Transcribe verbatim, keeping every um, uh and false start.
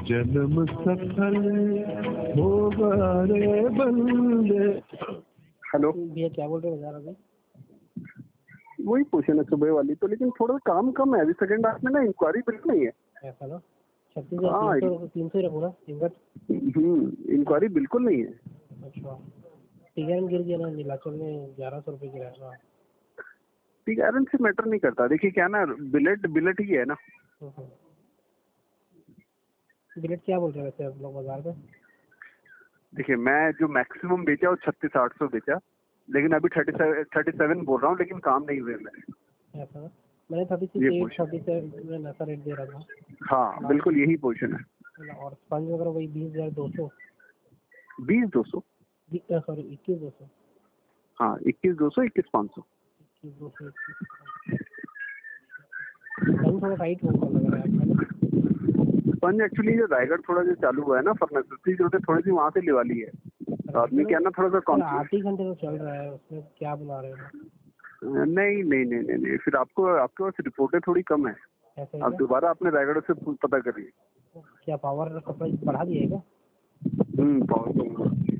जन्म सफल होगा रे बंदे। हेलो भैया क्या बोल रहे हो बाजार अभी? वही पोजीशन है सुबह वाली तो, लेकिन थोड़ा काम कम है अभी सेकंड हाफ में ना, इंक्वायरी बिल्कुल नहीं है। ऐसा ना, छत्तीस हजार तीन सौ तीन सौ ही रखो ना टिकट। हम्म इंक्वायरी बिल्कुल नहीं है। अच्छा, टिकट गिर गया ना नीलाचल में, ग्यारह सौ रुपये गिरा था। ठीक है, आयरन से मैटर नहीं करता। देखिए क्या ना, बिलेट बिलेट ही है ना। बिलेट क्या बोल रहे वैसे आप लोग बाजार में? देखिए मैं जो मैक्सिमम बेचा वो छत्तीस आठ सौ बेचा, लेकिन अभी थर्टी सेवन थर्टी सेवन बोल रहा हूँ, लेकिन काम नहीं हुए मेरे। ऐसा ना, मैंने thirty six eight thirty seven में ऐसा रेट दे रहा था। हाँ बिल्कुल यही पोजीशन है। और स्पंज वगैरह वही बीस हजार दो सौ बीस दो सौ सॉरी इक्कीस दो सौ हाँ इक्कीस दो सौ इक्कीस पाँच सौ इक्कीस दो सौ इक्कीस थोड़ा टाइट होगा लग रहा है आपका। स्पंज एक्चुअली जो रायगढ़ थोड़ा जो चालू हुआ है ना फर्नेस, उसकी जो थोड़ी सी वहाँ से लिवा ली है, तो आदमी क्या ना थोड़ा सा कॉन्शियस। आठ ही घंटे तो चल रहा है, उसमें क्या बना रहे हो? नहीं नहीं नहीं नहीं नहीं फिर आपको आपके पास रिपोर्टें थोड़ी कम है। आप दोबारा अपने रायगढ़ से पता करिए। क्या पावर सप्लाई बढ़ा दिएगा? हम्म पावर